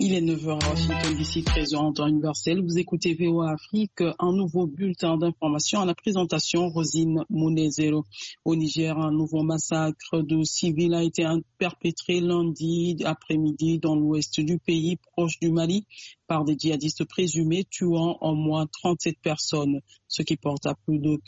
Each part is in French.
Il est 9h à Washington DC, 13h en temps universel. Vous écoutez VOA Afrique, un nouveau bulletin d'information à la présentation, Rosine Munezero. Au Niger, un nouveau massacre de civils a été perpétré lundi après-midi dans l'ouest du pays, proche du Mali, par des djihadistes présumés, tuant au moins 37 personnes, ce qui porte à plus de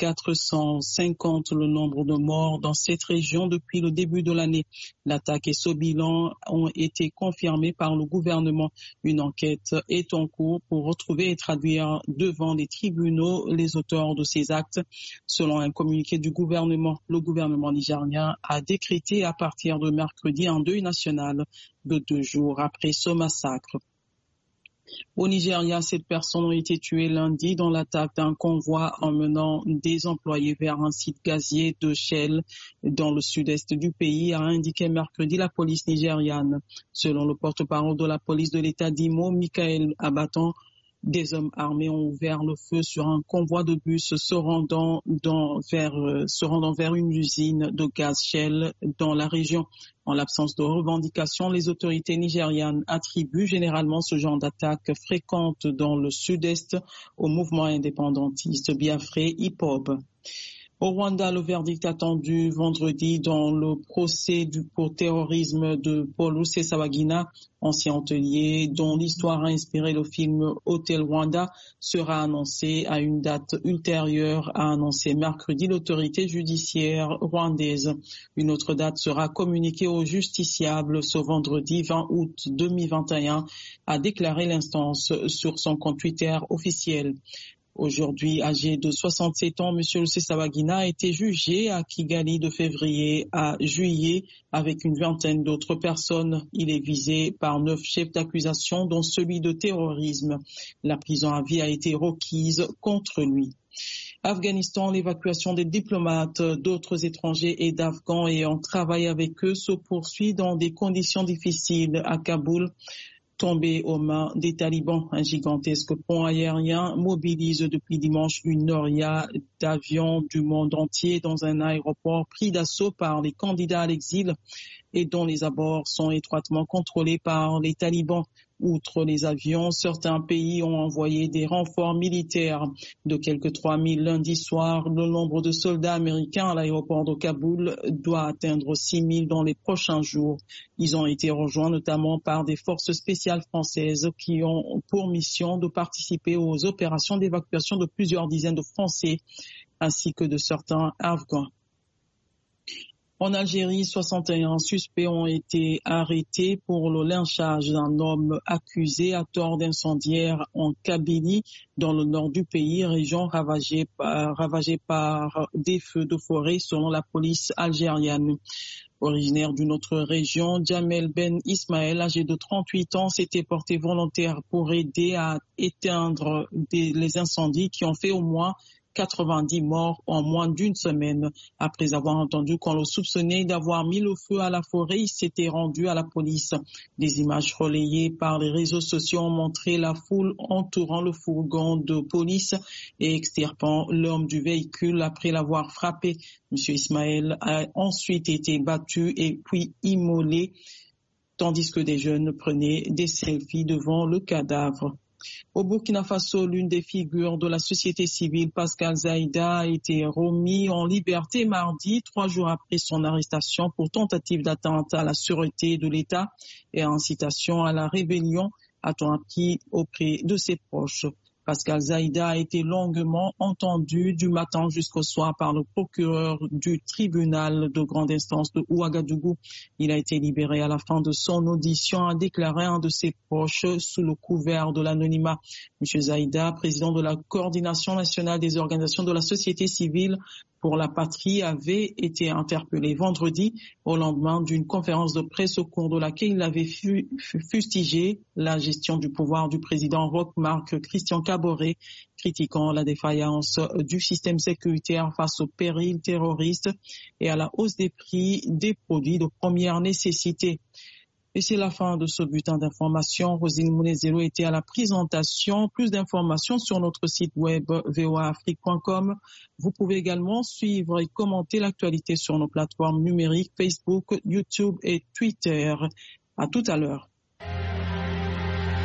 450 le nombre de morts dans cette région depuis le début de l'année. L'attaque et ce bilan ont été confirmés par le gouvernement. Une enquête est en cours pour retrouver et traduire devant les tribunaux les auteurs de ces actes. Selon un communiqué du gouvernement, le gouvernement nigérien a décrété à partir de mercredi un deuil national de 2 jours après ce massacre. Au Nigeria, 7 personnes ont été tuées lundi dans l'attaque d'un convoi emmenant des employés vers un site gazier de Shell dans le sud-est du pays, a indiqué mercredi la police nigériane. Selon le porte-parole de la police de l'État d'Imo, Michael Abaton, des hommes armés ont ouvert le feu sur un convoi de bus se rendant vers une usine de gaz Shell dans la région. En l'absence de revendications, les autorités nigérianes attribuent généralement ce genre d'attaques fréquentes dans le sud-est au mouvement indépendantiste biafrais IPOB. Au Rwanda, le verdict attendu vendredi dans le procès pour terrorisme de Paul Rusesabagina, ancien hôtelier dont l'histoire a inspiré le film Hôtel Rwanda, sera annoncé à une date ultérieure, a annoncé mercredi l'autorité judiciaire rwandaise. Une autre date sera communiquée aux justiciables ce vendredi 20 août 2021, a déclaré l'instance sur son compte Twitter officiel. Aujourd'hui, âgé de 67 ans, M. Rusesabagina a été jugé à Kigali de février à juillet avec une vingtaine d'autres personnes. Il est visé par 9 chefs d'accusation, dont celui de terrorisme. La prison à vie a été requise contre lui. Afghanistan, l'évacuation des diplomates d'autres étrangers et d'Afghans ayant travaillé avec eux se poursuit dans des conditions difficiles à Kaboul. Tombé aux mains des talibans, un gigantesque pont aérien mobilise depuis dimanche une noria d'avions du monde entier dans un aéroport pris d'assaut par les candidats à l'exil et dont les abords sont étroitement contrôlés par les talibans. Outre les avions, certains pays ont envoyé des renforts militaires. De quelques 3000 lundi soir, le nombre de soldats américains à l'aéroport de Kaboul doit atteindre 6000 dans les prochains jours. Ils ont été rejoints notamment par des forces spéciales françaises qui ont pour mission de participer aux opérations d'évacuation de plusieurs dizaines de Français ainsi que de certains Afghans. En Algérie, 61 suspects ont été arrêtés pour le lynchage d'un homme accusé à tort d'incendiaire en Kabylie, dans le nord du pays, région ravagée par des feux de forêt selon la police algérienne. Originaire d'une autre région, Jamel Ben Ismaël, âgé de 38 ans, s'était porté volontaire pour aider à éteindre les incendies qui ont fait au moins 90 morts en moins d'une semaine. Après avoir entendu qu'on le soupçonnait d'avoir mis le feu à la forêt, il s'était rendu à la police. Des images relayées par les réseaux sociaux ont montré la foule entourant le fourgon de police et extirpant l'homme du véhicule après l'avoir frappé. Monsieur Ismaël a ensuite été battu et puis immolé, tandis que des jeunes prenaient des selfies devant le cadavre. Au Burkina Faso, l'une des figures de la société civile, Pascal Zaïda, a été remis en liberté mardi, 3 jours après son arrestation pour tentative d'atteinte à la sûreté de l'État et incitation à la rébellion, a-t-on appris auprès de ses proches. Pascal Zaïda a été longuement entendu du matin jusqu'au soir par le procureur du tribunal de grande instance de Ouagadougou. Il a été libéré à la fin de son audition, a déclaré un de ses proches sous le couvert de l'anonymat. M. Zaïda, président de la coordination nationale des organisations de la société civile pour la patrie, avait été interpellé vendredi au lendemain d'une conférence de presse au cours de laquelle il avait fustigé la gestion du pouvoir du président Roch-Marc Christian Kaboré, critiquant la défaillance du système sécuritaire face aux périls terroristes et à la hausse des prix des produits de première nécessité. Et c'est la fin de ce bulletin d'information. Rosine Munezero était à la présentation. Plus d'informations sur notre site web voaafrique.com. Vous pouvez également suivre et commenter l'actualité sur nos plateformes numériques Facebook, YouTube et Twitter. À tout à l'heure.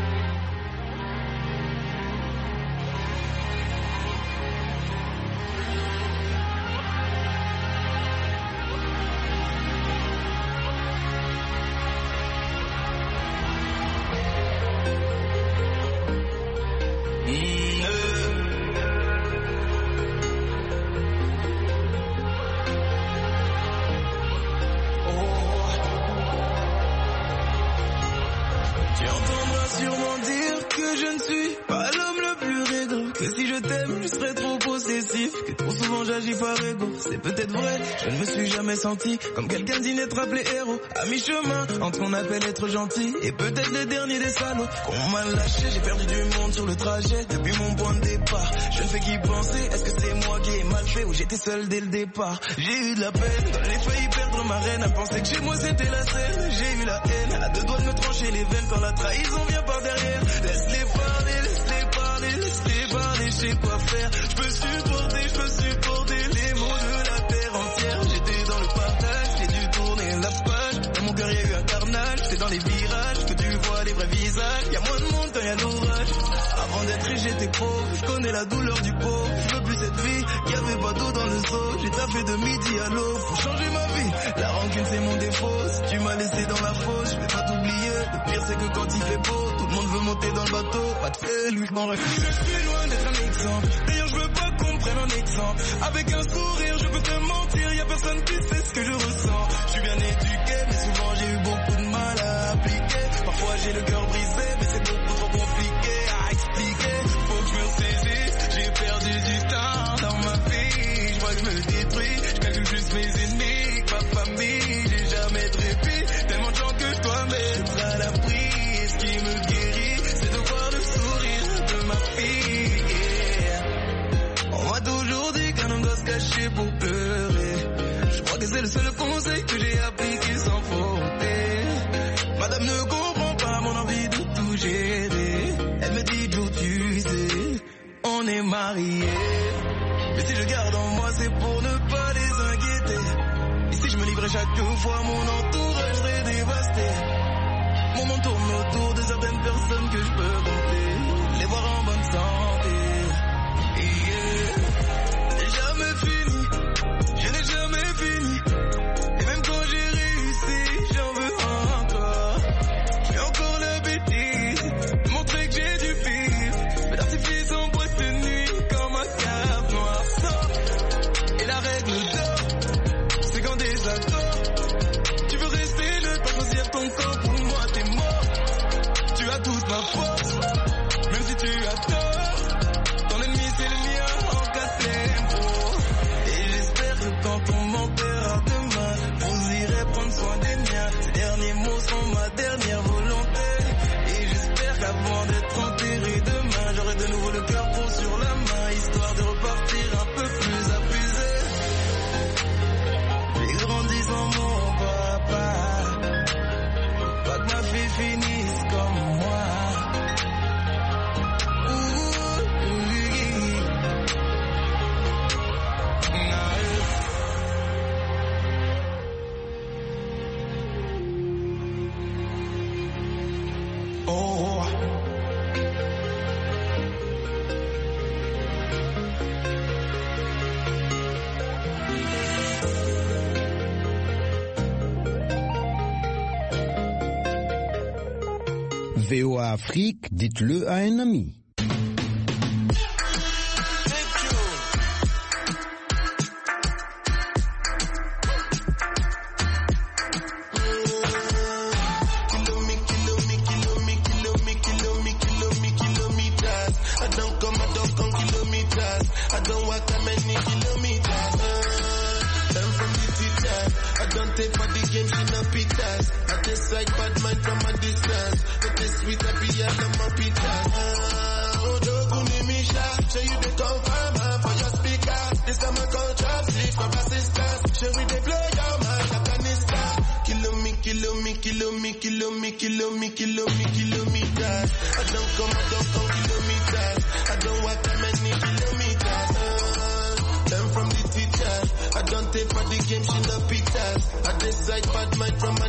je ne suis pas l'homme le plus réglo. Que si je t'aime, je serais trop possessif. Que trop souvent j'agis par ego. C'est peut-être vrai, je ne me suis jamais senti comme quelqu'un d'inêtre appelé héros. À mi-chemin, entre qu'on appelle être gentil et peut-être le dernier des salauds. Qu'on m'a lâché, j'ai perdu du monde sur le trajet. Depuis mon point de départ, je ne fais qu'y penser. Est-ce que c'est moi qui ai mal fait ou j'étais seul dès le départ? J'ai eu de la peine, quand j'ai failli perdre ma reine. À penser que chez moi c'était la scène. J'ai eu la haine, à deux doigts de me trancher les veines quand la trahison vient par derrière. Laisse-les parler, laisse-les parler, laisse-les parler, je sais quoi faire. Je peux supporter les mots de la terre entière. J'étais dans le partage, j'ai dû tourner la page. Dans mon cœur y a eu un carnage, c'est dans les virages que tu vois les vrais visages. Y'a moins de monde quand y'a l'orage. Avant d'être riche j'étais pauvre, je connais la douleur du pauvre. Je veux plus cette vie, y'avait pas d'eau dans le seau. J'ai taffé de midi à l'aube pour changer ma vie. La rancune c'est mon défaut, si tu m'as laissé dans la fosse, je vais pas t'oublier. Le pire c'est que quand il fait beau, tout le monde veut monter dans le bateau. Pas de fait, lui je m'en refuse. Je suis loin d'être un exemple, d'ailleurs je veux pas qu'on prenne un exemple. Avec un sourire je peux te mentir, y'a personne qui sait ce que je ressens. Je suis bien éduqué mais souvent j'ai eu beaucoup de mal à appliquer. Parfois j'ai le cœur brisé mais c'est beaucoup trop compliqué à expliquer. Faut que je me ressaisisse, j'ai perdu du temps dans ma vie. Je vois que je me détruis, je calcule juste mes ennemis, ma famille. J'ai jamais de répit, tellement de gens que je dois mettre à l'abri. Et ce qui me guérit, c'est de voir le sourire de ma fille. Yeah. On m'a toujours dit qu'un homme doit se cacher pour pleurer. Je crois que c'est le seul conseil que j'ai appliqué sans faute. Madame ne comprend pas mon envie de tout gérer. Elle me dit Joe, tu sais, on est mariés. Mais si je garde en moi, c'est pour ne pas les inquiéter. Et si je me livrais chaque fois, mon entourage serait dévasté. Mon monde tourne autour de certaines personnes que je peux compter. Les voir en bonne santé. Yeah. J'ai jamais fini, je n'ai jamais fini. Et même quand j'ai réussi, j'en veux encore. J'ai encore la bêtise, montrer que j'ai du pif. Mais l'artifice en boîte de nuit comme un cap noir sort. Et la règle d'or, c'est quand des accords. Tu veux rester, je dois choisir ton corps. Pour moi t'es mort, tu as toute ma force. Même si tu as tort, ton ennemi c'est le mien en 4 tempos. Et j'espère que quand on m'enterrera demain, vous irez prendre soin des miens. Ces derniers mots sont ma dernière volonté. Et j'espère qu'avant d'être enterré demain, j'aurai de nouveau le cœur gros sur la main, histoire de repartir un peu plus abusé. J'ai grandi sans mon papa, pas que ma fille finisse comme moi. VOA Afrique, dites-le à un ami. I don't take for the game, she no pitas. I decide bad mind from my